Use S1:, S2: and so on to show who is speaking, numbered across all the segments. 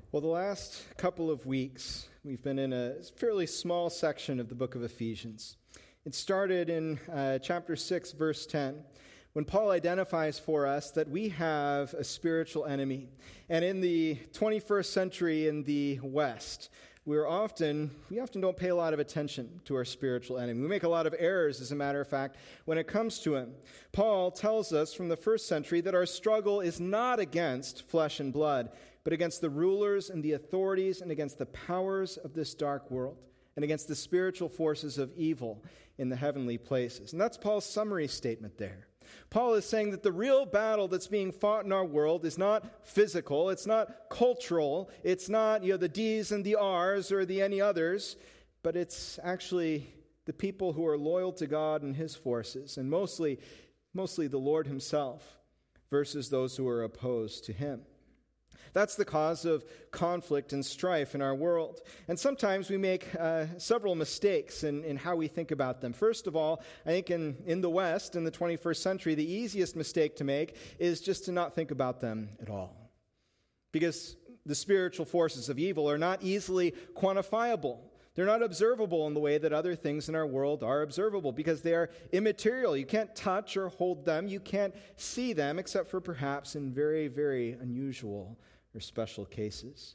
S1: Well, the last couple of weeks, we've been in a fairly small section of the book of Ephesians. It started in chapter 6, verse 10, when Paul identifies for us that we have a spiritual enemy. And in the 21st century in the West, we often don't pay a lot of attention to our spiritual enemy. We make a lot of errors, as a matter of fact, when it comes to him. Paul tells us from the first century that our struggle is not against flesh and blood, but against the rulers and the authorities and against the powers of this dark world and against the spiritual forces of evil in the heavenly places. And that's Paul's summary statement there. Paul is saying that the real battle that's being fought in our world is not physical, it's not cultural, it's not the D's and the R's or the any others, but it's actually the people who are loyal to God and his forces, and mostly the Lord himself versus those who are opposed to him. That's the cause of conflict and strife in our world. And sometimes we make several mistakes in how we think about them. First of all, I think in the West, in the 21st century, the easiest mistake to make is just to not think about them at all. Because the spiritual forces of evil are not easily quantifiable. They're not observable in the way that other things in our world are observable because they are immaterial. You can't touch or hold them. You can't see them except for perhaps in very, very unusual or special cases.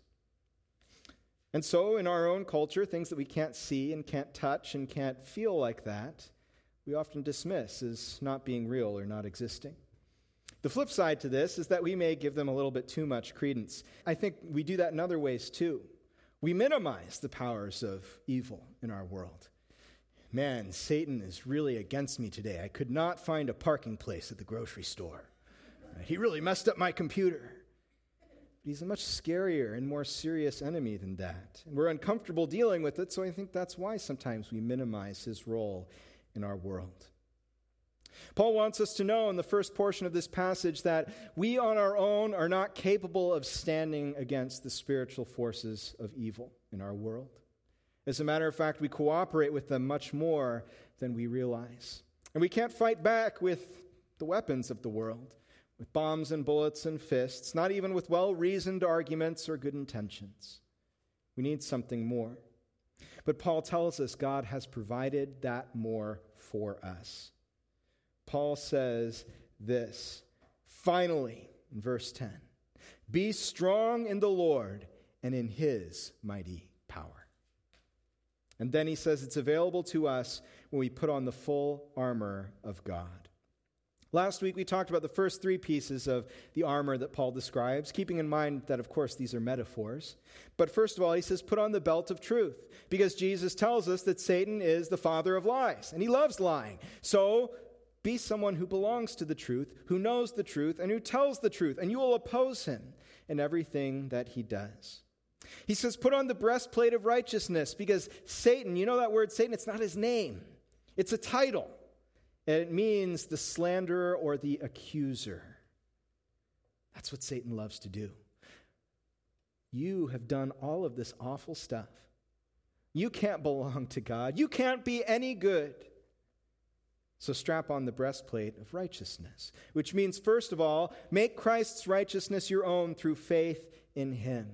S1: And so in our own culture, things that we can't see and can't touch and can't feel like that, we often dismiss as not being real or not existing. The flip side to this is that we may give them a little bit too much credence. I think we do that in other ways too. We minimize the powers of evil in our world. Man, Satan is really against me today. I could not find a parking place at the grocery store. He really messed up my computer. But he's a much scarier and more serious enemy than that. And we're uncomfortable dealing with it, so I think that's why sometimes we minimize his role in our world. Paul wants us to know in the first portion of this passage that we on our own are not capable of standing against the spiritual forces of evil in our world. As a matter of fact, we cooperate with them much more than we realize. And we can't fight back with the weapons of the world, with bombs and bullets and fists, not even with well-reasoned arguments or good intentions. We need something more. But Paul tells us God has provided that more for us. Paul says this, finally, in verse 10, be strong in the Lord and in his mighty power. And then he says it's available to us when we put on the full armor of God. Last week we talked about the first three pieces of the armor that Paul describes, keeping in mind that, of course, these are metaphors. But first of all, he says, put on the belt of truth, because Jesus tells us that Satan is the father of lies, and he loves lying. So be someone who belongs to the truth, who knows the truth, and who tells the truth, and you will oppose him in everything that he does. He says, put on the breastplate of righteousness, because Satan, you know that word Satan, it's not his name. It's a title, and it means the slanderer or the accuser. That's what Satan loves to do. You have done all of this awful stuff. You can't belong to God. You can't be any good. So strap on the breastplate of righteousness, which means, first of all, make Christ's righteousness your own through faith in him.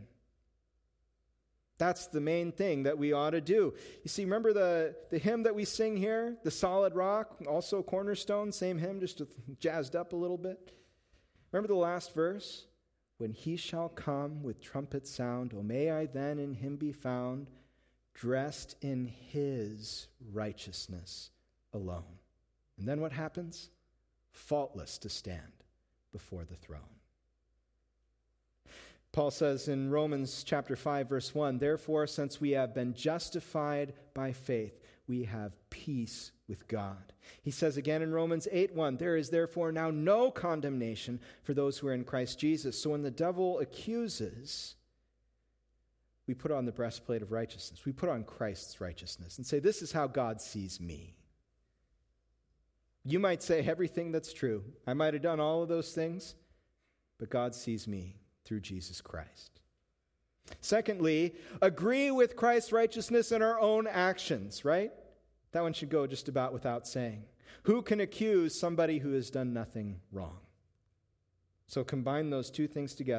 S1: That's the main thing that we ought to do. You see, remember the hymn that we sing here, The Solid Rock, also Cornerstone, same hymn, just jazzed up a little bit. Remember the last verse? When he shall come with trumpet sound, oh, may I then in him be found, dressed in his righteousness alone. And then what happens? Faultless to stand before the throne. Paul says in Romans chapter 5, verse 1, therefore, since we have been justified by faith, we have peace with God. He says again in Romans 8:1, there is therefore now no condemnation for those who are in Christ Jesus. So when the devil accuses, we put on the breastplate of righteousness. We put on Christ's righteousness and say, this is how God sees me. You might say everything that's true. I might have done all of those things, but God sees me through Jesus Christ. Secondly, agree with Christ's righteousness in our own actions, right? That one should go just about without saying. Who can accuse somebody who has done nothing wrong? So combine those two things together.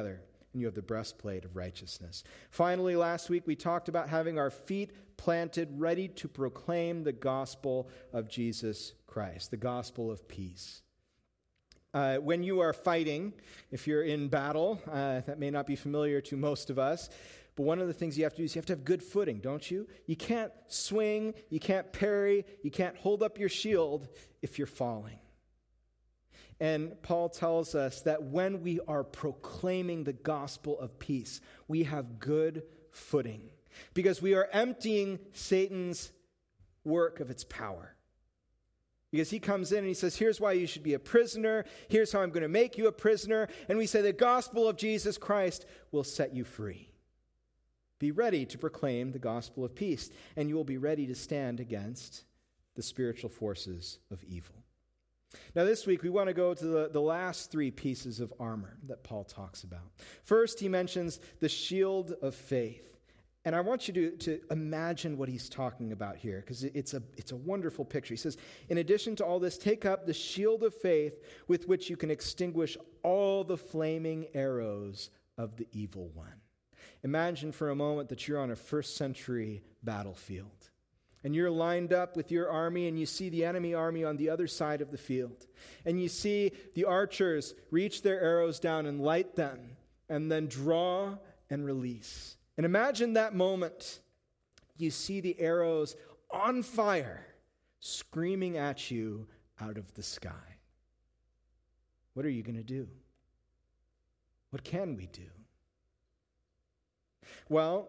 S1: and you have the breastplate of righteousness. Finally, last week we talked about having our feet planted, ready to proclaim the gospel of Jesus Christ, the gospel of peace. When you are fighting, if you're in battle, that may not be familiar to most of us, but one of the things you have to do is you have to have good footing, don't you? You can't swing, you can't parry, you can't hold up your shield if you're falling. And Paul tells us that when we are proclaiming the gospel of peace, we have good footing because we are emptying Satan's work of its power. Because he comes in and he says, here's why you should be a prisoner. Here's how I'm going to make you a prisoner. And we say the gospel of Jesus Christ will set you free. Be ready to proclaim the gospel of peace, and you will be ready to stand against the spiritual forces of evil. Now this week we want to go to the last three pieces of armor that Paul talks about. First, he mentions the shield of faith. And I want you to imagine what he's talking about here, because it's a wonderful picture. He says, in addition to all this, take up the shield of faith with which you can extinguish all the flaming arrows of the evil one. Imagine for a moment that you're on a first century battlefield. And you're lined up with your army, and you see the enemy army on the other side of the field. And you see the archers reach their arrows down and light them, and then draw and release. And imagine that moment. You see the arrows on fire, screaming at you out of the sky. What are you going to do? What can we do? Well,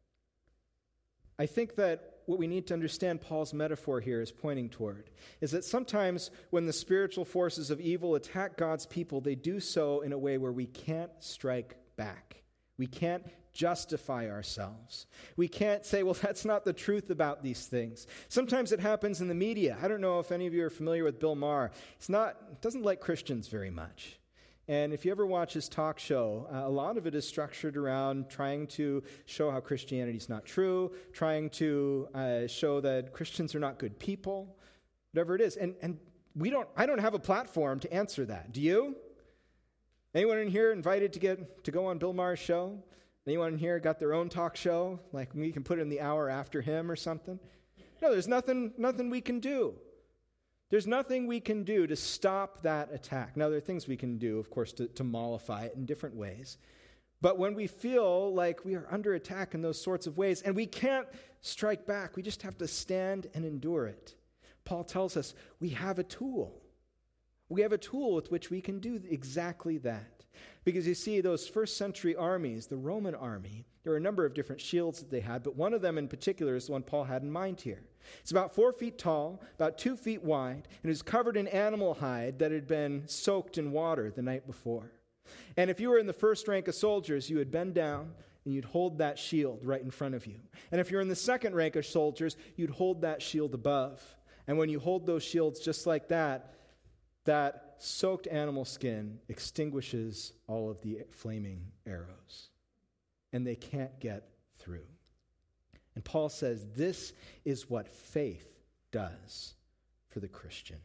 S1: I think that what we need to understand Paul's metaphor here is pointing toward is that sometimes when the spiritual forces of evil attack God's people, they do so in a way where we can't strike back. We can't justify ourselves. We can't say, well, that's not the truth about these things. Sometimes it happens in the media. I don't know if any of you are familiar with Bill Maher. Doesn't like Christians very much. And if you ever watch his talk show, a lot of it is structured around trying to show how Christianity is not true, trying to show that Christians are not good people, whatever it is. And I don't have a platform to answer that. Do you? Anyone in here invited to go on Bill Maher's show? Anyone in here got their own talk show? Like we can put in the hour after him or something? No, there's nothing we can do. There's nothing we can do to stop that attack. Now, there are things we can do, of course, to mollify it in different ways. But when we feel like we are under attack in those sorts of ways, and we can't strike back, we just have to stand and endure it. Paul tells us we have a tool. We have a tool with which we can do exactly that. Because you see, those first century armies, the Roman army, there were a number of different shields that they had, but one of them in particular is the one Paul had in mind here. It's about 4 feet tall, about 2 feet wide, and it was covered in animal hide that had been soaked in water the night before. And if you were in the first rank of soldiers, you would bend down and you'd hold that shield right in front of you. And if you're in the second rank of soldiers, you'd hold that shield above. And when you hold those shields just like that, that soaked animal skin extinguishes all of the flaming arrows. And they can't get through. And Paul says this is what faith does for the Christian.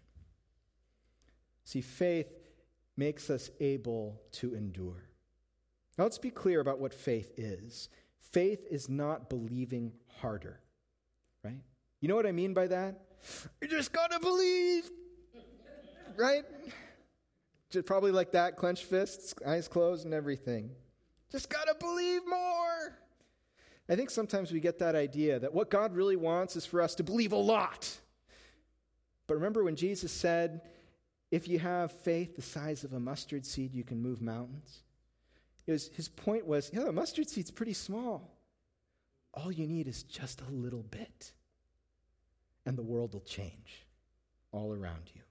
S1: See, faith makes us able to endure. Now let's be clear about what faith is. Faith is not believing harder, right? You know what I mean by that? You just gotta believe, right? Just probably like that, clenched fists, eyes closed and everything. Just gotta believe more. I think sometimes we get that idea that what God really wants is for us to believe a lot. But remember when Jesus said, if you have faith the size of a mustard seed, you can move mountains? His point was, yeah, the mustard seed's pretty small. All you need is just a little bit. And the world will change all around you.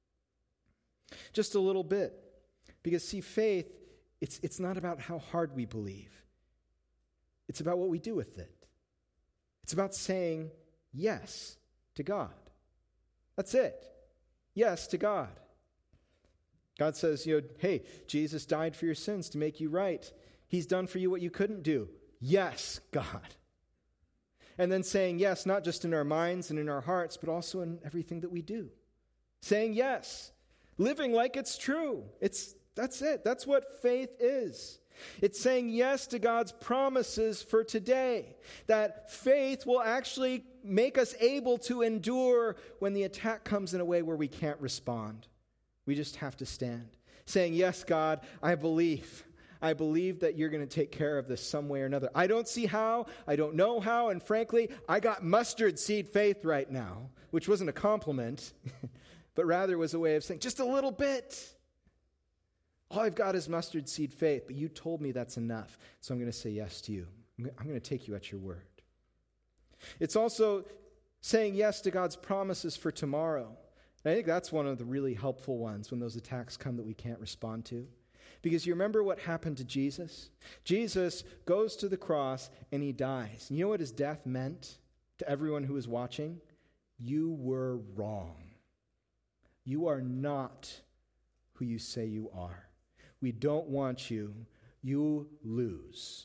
S1: Just a little bit. Because see, faith, it's not about how hard we believe. It's about what we do with it. It's about saying yes to God. That's it. Yes to God. God says, hey, Jesus died for your sins to make you right. He's done for you what you couldn't do. Yes, God. And then saying yes, not just in our minds and in our hearts, but also in everything that we do. Saying yes. Living like it's true. That's it. That's what faith is. It's saying yes to God's promises for today. That faith will actually make us able to endure when the attack comes in a way where we can't respond. We just have to stand. Saying, yes, God, I believe. I believe that you're going to take care of this some way or another. I don't see how. I don't know how. And frankly, I got mustard seed faith right now, which wasn't a compliment, but rather was a way of saying, just a little bit. All I've got is mustard seed faith, but you told me that's enough, so I'm going to say yes to you. I'm going to take you at your word. It's also saying yes to God's promises for tomorrow. And I think that's one of the really helpful ones when those attacks come that we can't respond to. Because you remember what happened to Jesus? Jesus goes to the cross and he dies. And you know what his death meant to everyone who was watching? You were wrong. You are not who you say you are. We don't want you. You lose.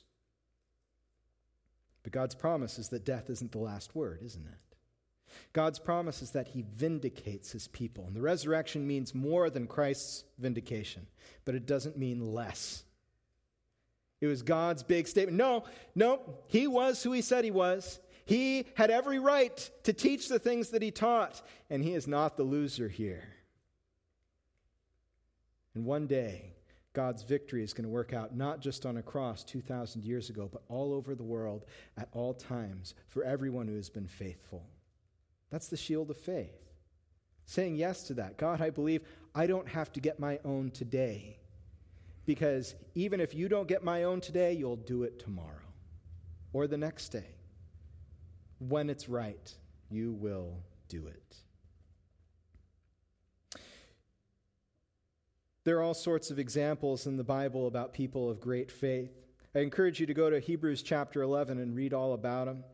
S1: But God's promise is that death isn't the last word, isn't it? God's promise is that he vindicates his people. And the resurrection means more than Christ's vindication, but it doesn't mean less. It was God's big statement. No, he was who he said he was. He had every right to teach the things that he taught, and he is not the loser here. And one day, God's victory is going to work out not just on a cross 2,000 years ago, but all over the world at all times for everyone who has been faithful. That's the shield of faith. Saying yes to that. God, I believe I don't have to get my own today. Because even if you don't get my own today, you'll do it tomorrow. Or the next day. When it's right, you will do it. There are all sorts of examples in the Bible about people of great faith. I encourage you to go to Hebrews chapter 11 and read all about them.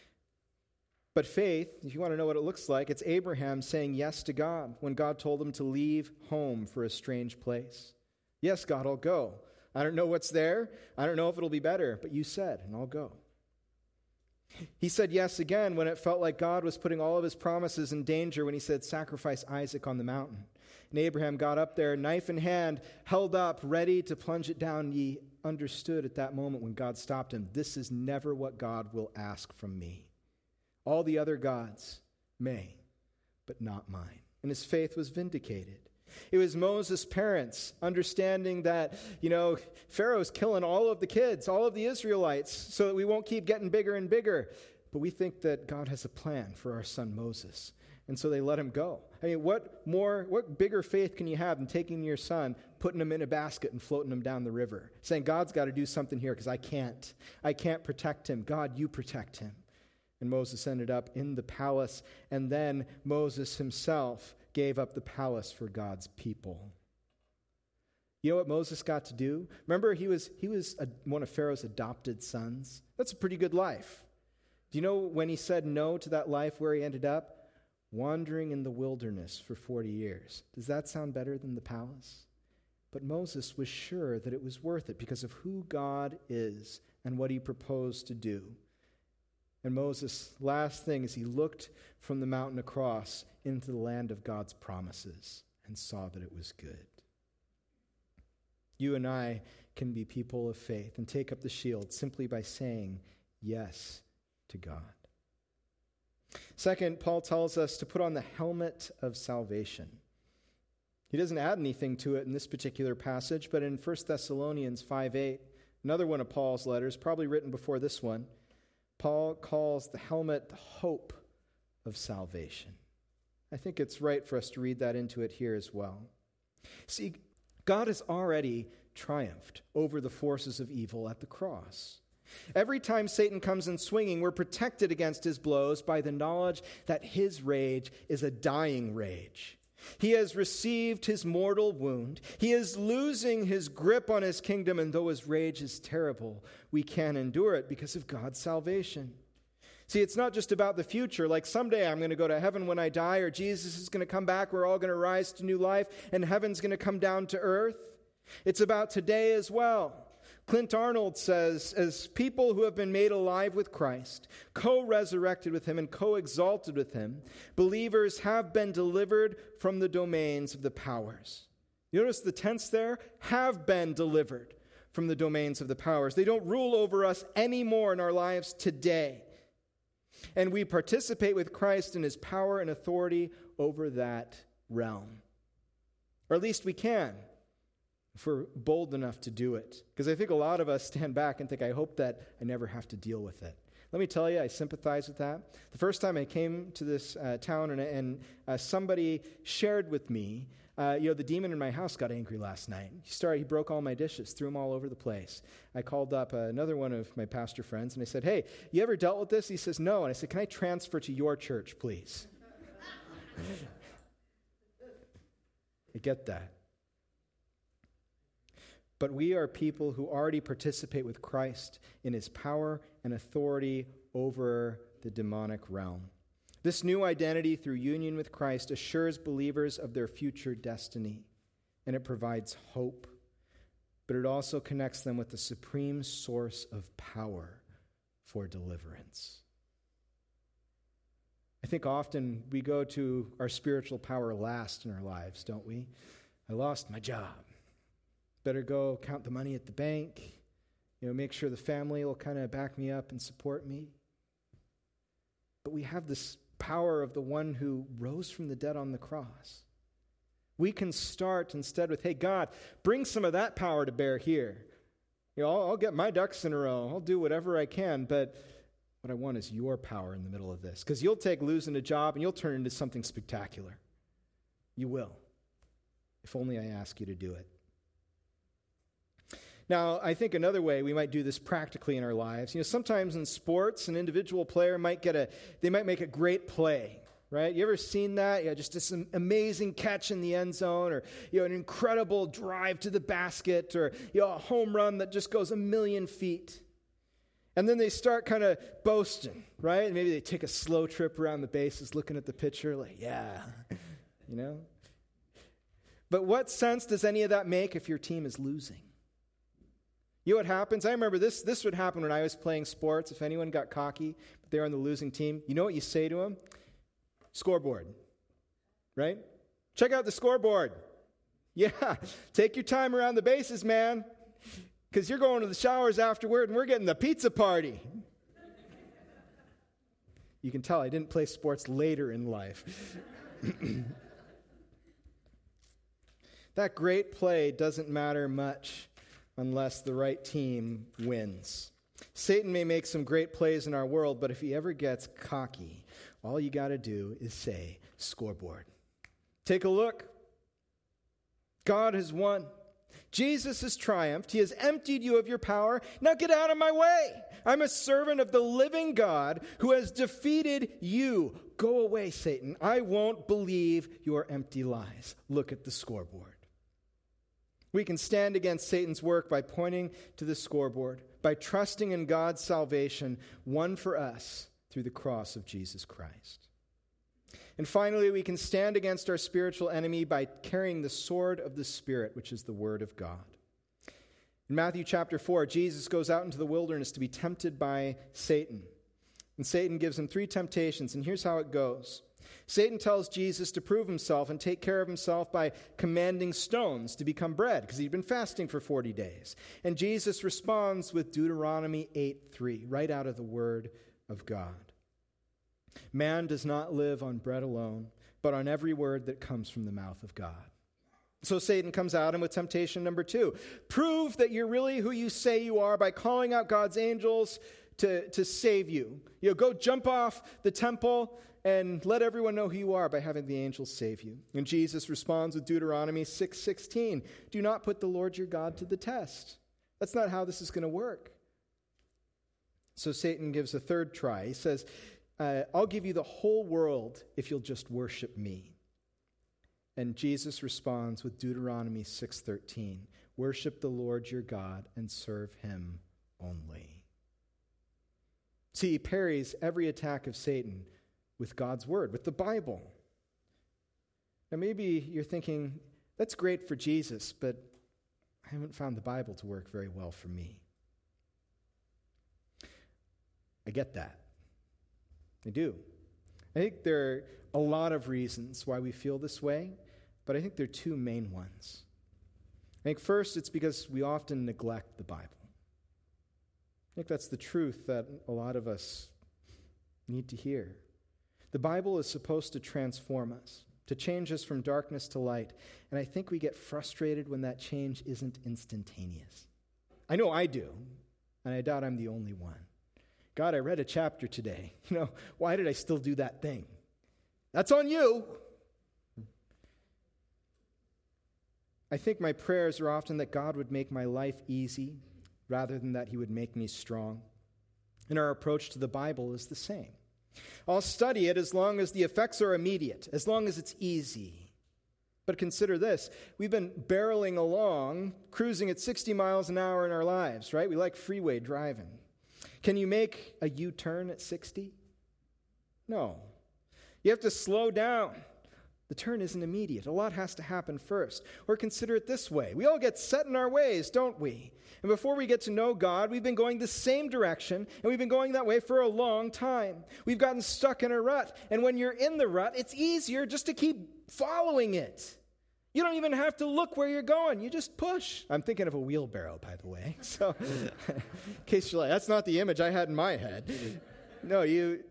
S1: But faith, if you want to know what it looks like, it's Abraham saying yes to God when God told him to leave home for a strange place. Yes, God, I'll go. I don't know what's there. I don't know if it'll be better, but you said, and I'll go. He said yes again when it felt like God was putting all of his promises in danger when he said, sacrifice Isaac on the mountain. And Abraham got up there, knife in hand, held up, ready to plunge it down. He understood at that moment when God stopped him, this is never what God will ask from me. All the other gods may, but not mine. And his faith was vindicated. It was Moses' parents understanding that, Pharaoh's killing all of the kids, all of the Israelites, so that we won't keep getting bigger and bigger. But we think that God has a plan for our son Moses. And so they let him go. I mean, what bigger faith can you have than taking your son, putting him in a basket and floating him down the river? Saying, God's got to do something here because I can't protect him. God, you protect him. And Moses ended up in the palace, and then Moses himself gave up the palace for God's people. You know what Moses got to do? Remember, he was one of Pharaoh's adopted sons. That's a pretty good life. Do you know when he said no to that life, where he ended up? Wandering in the wilderness for 40 years. Does that sound better than the palace? But Moses was sure that it was worth it because of who God is and what he proposed to do. And Moses' last thing is he looked from the mountain across into the land of God's promises and saw that it was good. You and I can be people of faith and take up the shield simply by saying yes to God. Second, Paul tells us to put on the helmet of salvation. He doesn't add anything to it in this particular passage, but in 1 Thessalonians 5:8, another one of Paul's letters, probably written before this one, Paul calls the helmet the hope of salvation. I think it's right for us to read that into it here as well. See, God has already triumphed over the forces of evil at the cross. Every time Satan comes in swinging, we're protected against his blows by the knowledge that his rage is a dying rage. He has received his mortal wound. He is losing his grip on his kingdom, and though his rage is terrible, we can endure it because of God's salvation. See, it's not just about the future, like someday I'm going to go to heaven when I die, or Jesus is going to come back, we're all going to rise to new life, and heaven's going to come down to earth. It's about today as well. Clint Arnold says, as people who have been made alive with Christ, co-resurrected with him and co-exalted with him, believers have been delivered from the domains of the powers. You notice the tense there? Have been delivered from the domains of the powers. They don't rule over us anymore in our lives today. And we participate with Christ in his power and authority over that realm. Or at least we can, if we're bold enough to do it. Because I think a lot of us stand back and think, I hope that I never have to deal with it. Let me tell you, I sympathize with that. The first time I came to this town and somebody shared with me, the demon in my house got angry last night. He broke all my dishes, threw them all over the place. I called up another one of my pastor friends, and I said, hey, you ever dealt with this? He says, no. And I said, can I transfer to your church, please? I get that. But we are people who already participate with Christ in his power and authority over the demonic realm. This new identity through union with Christ assures believers of their future destiny, and it provides hope. But it also connects them with the supreme source of power for deliverance. I think often we go to our spiritual power last in our lives, don't we? I lost my job. Better go count the money at the bank, make sure the family will kind of back me up and support me. But we have this power of the one who rose from the dead on the cross. We can start instead with, hey, God, bring some of that power to bear here. I'll get my ducks in a row. I'll do whatever I can, but what I want is your power in the middle of this. Because you'll take losing a job and you'll turn it into something spectacular. You will. If only I ask you to do it. Now, I think another way we might do this practically in our lives, sometimes in sports, an individual player might make a great play, right? You ever seen that? Just this amazing catch in the end zone, or an incredible drive to the basket, or a home run that just goes 1,000,000 feet. And then they start kind of boasting, right? And maybe they take a slow trip around the bases looking at the pitcher like, yeah, But what sense does any of that make if your team is losing? You know what happens? I remember this would happen when I was playing sports. If anyone got cocky, but they were on the losing team, you know what you say to them? Scoreboard, right? Check out the scoreboard. Yeah, take your time around the bases, man, because you're going to the showers afterward and we're getting the pizza party. You can tell I didn't play sports later in life. That great play doesn't matter much unless the right team wins. Satan may make some great plays in our world, but if he ever gets cocky, all you got to do is say, scoreboard. Take a look. God has won. Jesus has triumphed. He has emptied you of your power. Now get out of my way. I'm a servant of the living God who has defeated you. Go away, Satan. I won't believe your empty lies. Look at the scoreboard. We can stand against Satan's work by pointing to the scoreboard, by trusting in God's salvation, won for us through the cross of Jesus Christ. And finally, we can stand against our spiritual enemy by carrying the sword of the Spirit, which is the Word of God. In Matthew chapter 4, Jesus goes out into the wilderness to be tempted by Satan. And Satan gives him 3 temptations, and here's how it goes. Satan tells Jesus to prove himself and take care of himself by commanding stones to become bread, because he'd been fasting for 40 days. And Jesus responds with Deuteronomy 8:3, right out of the Word of God. Man does not live on bread alone, but on every word that comes from the mouth of God. So Satan comes at him with temptation number 2. Prove that you're really who you say you are by calling out God's angels to save you. Go jump off the temple and let everyone know who you are by having the angels save you. And Jesus responds with Deuteronomy 6:16. Do not put the Lord your God to the test. That's not how this is going to work. So Satan gives a third try. He says, I'll give you the whole world if you'll just worship me. And Jesus responds with Deuteronomy 6:13. Worship the Lord your God and serve him only. See, he parries every attack of Satan with God's word, with the Bible. Now maybe you're thinking, that's great for Jesus, but I haven't found the Bible to work very well for me. I get that. I do. I think there are a lot of reasons why we feel this way, but I think there are 2 main ones. I think first it's because we often neglect the Bible. I think that's the truth that a lot of us need to hear. The Bible is supposed to transform us, to change us from darkness to light. And I think we get frustrated when that change isn't instantaneous. I know I do, and I doubt I'm the only one. God, I read a chapter today. Why did I still do that thing? That's on you. I think my prayers are often that God would make my life easy rather than that he would make me strong. And our approach to the Bible is the same. I'll study it as long as the effects are immediate, as long as it's easy. But consider this. We've been barreling along, cruising at 60 miles an hour in our lives, right? We like freeway driving. Can you make a U-turn at 60? No. You have to slow down. The turn isn't immediate. A lot has to happen first. Or consider it this way. We all get set in our ways, don't we? And before we get to know God, we've been going the same direction, and we've been going that way for a long time. We've gotten stuck in a rut. And when you're in the rut, it's easier just to keep following it. You don't even have to look where you're going. You just push. I'm thinking of a wheelbarrow, by the way. So, in case you're like, that's not the image I had in my head. No,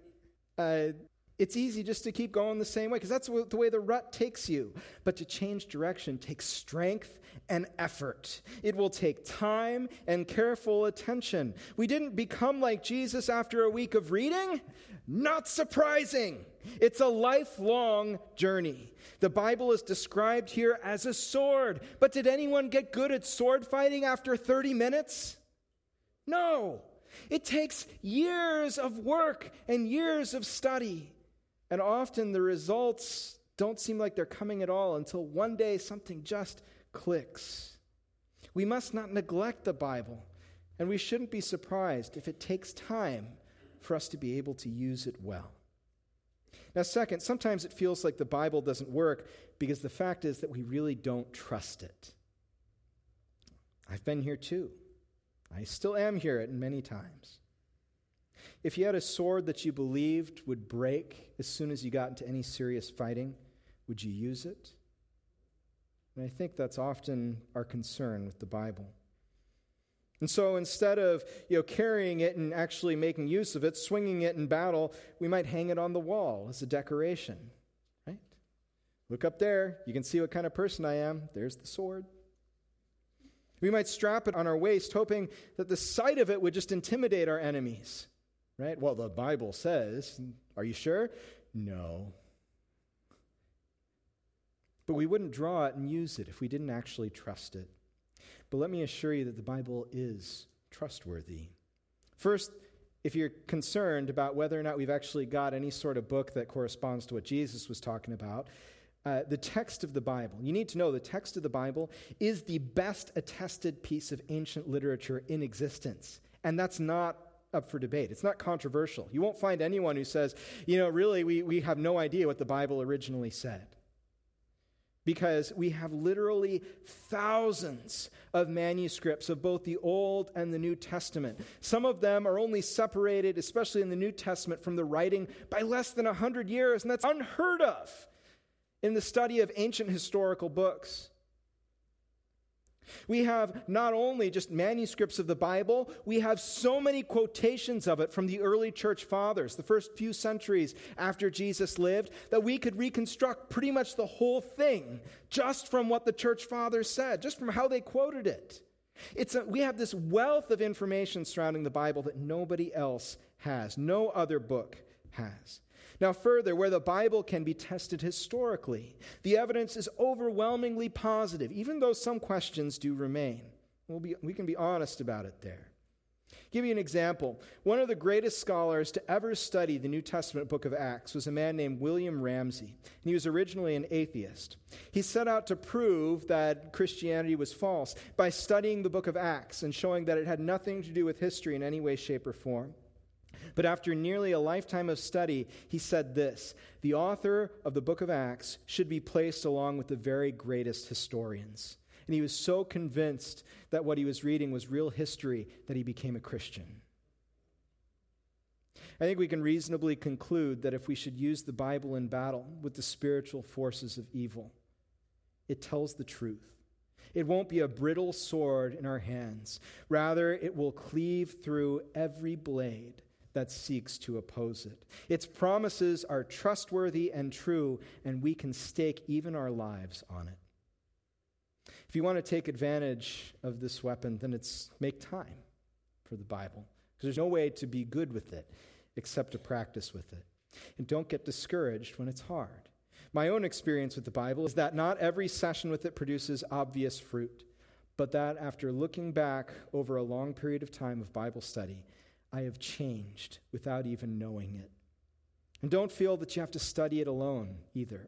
S1: it's easy just to keep going the same way because that's the way the rut takes you. But to change direction takes strength and effort. It will take time and careful attention. We didn't become like Jesus after a week of reading. Not surprising. It's a lifelong journey. The Bible is described here as a sword. But did anyone get good at sword fighting after 30 minutes? No. It takes years of work and years of study. And often the results don't seem like they're coming at all until one day something just clicks. We must not neglect the Bible, and we shouldn't be surprised if it takes time for us to be able to use it well. Now, second, sometimes it feels like the Bible doesn't work because the fact is that we really don't trust it. I've been here too. I still am here at many times. If you had a sword that you believed would break as soon as you got into any serious fighting, would you use it? And I think that's often our concern with the Bible. And so instead of carrying it and actually making use of it, swinging it in battle, we might hang it on the wall as a decoration, right? Look up there. You can see what kind of person I am. There's the sword. We might strap it on our waist, hoping that the sight of it would just intimidate our enemies. Right? Well, the Bible says, are you sure? No. But we wouldn't draw it and use it if we didn't actually trust it. But let me assure you that the Bible is trustworthy. First, if you're concerned about whether or not we've actually got any sort of book that corresponds to what Jesus was talking about, the text of the Bible, you need to know the text of the Bible is the best attested piece of ancient literature in existence. And that's not up for debate. It's not controversial. You won't find anyone who says, really, we have no idea what the Bible originally said. Because we have literally thousands of manuscripts of both the Old and the New Testament. Some of them are only separated, especially in the New Testament, from the writing by less than 100 years, and that's unheard of in the study of ancient historical books. We have not only just manuscripts of the Bible, we have so many quotations of it from the early church fathers, the first few centuries after Jesus lived, that we could reconstruct pretty much the whole thing just from what the church fathers said, just from how they quoted it. We have this wealth of information surrounding the Bible that nobody else has, no other book has. Now further, where the Bible can be tested historically, the evidence is overwhelmingly positive, even though some questions do remain. We can be honest about it there. Give you an example. One of the greatest scholars to ever study the New Testament book of Acts was a man named William Ramsey, and he was originally an atheist. He set out to prove that Christianity was false by studying the book of Acts and showing that it had nothing to do with history in any way, shape, or form. But after nearly a lifetime of study, he said this: the author of the book of Acts should be placed along with the very greatest historians. And he was so convinced that what he was reading was real history that he became a Christian. I think we can reasonably conclude that if we should use the Bible in battle with the spiritual forces of evil, it tells the truth. It won't be a brittle sword in our hands. Rather, it will cleave through every blade that seeks to oppose it. Its promises are trustworthy and true, and we can stake even our lives on it. If you want to take advantage of this weapon, then it's make time for the Bible, because there's no way to be good with it except to practice with it. And don't get discouraged when it's hard. My own experience with the Bible is that not every session with it produces obvious fruit, but that after looking back over a long period of time of Bible study, I have changed without even knowing it. And don't feel that you have to study it alone either.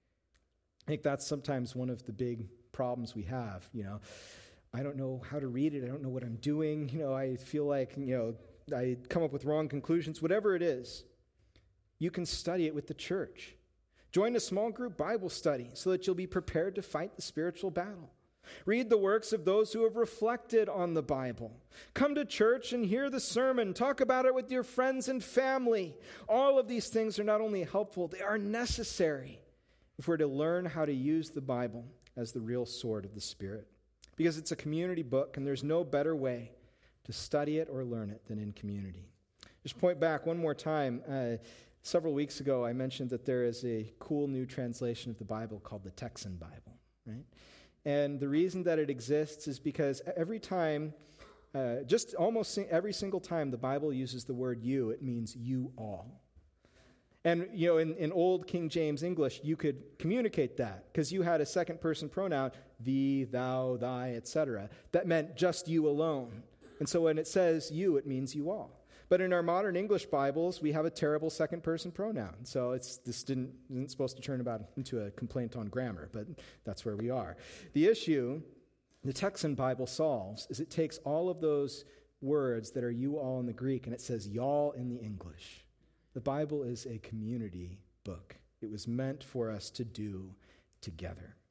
S1: I think that's sometimes one of the big problems we have. I don't know how to read it. I don't know what I'm doing. I feel like, I come up with wrong conclusions. Whatever it is, you can study it with the church. Join a small group Bible study so that you'll be prepared to fight the spiritual battle. Read the works of those who have reflected on the Bible. Come to church and hear the sermon. Talk about it with your friends and family. All of these things are not only helpful, they are necessary if we're to learn how to use the Bible as the real sword of the Spirit. Because it's a community book, and there's no better way to study it or learn it than in community. Just point back one more time. Several weeks ago, I mentioned that there is a cool new translation of the Bible called the Texan Bible, right? And the reason that it exists is because every time, just almost every single time the Bible uses the word you, it means you all. And, in old King James English, you could communicate that because you had a second-person pronoun, thee, thou, thy, etc. That meant just you alone. And so when it says you, it means you all. But in our modern English Bibles, we have a terrible second-person pronoun. So this isn't supposed to turn about into a complaint on grammar, but that's where we are. The issue the Texan Bible solves is it takes all of those words that are you all in the Greek, and it says y'all in the English. The Bible is a community book. It was meant for us to do together.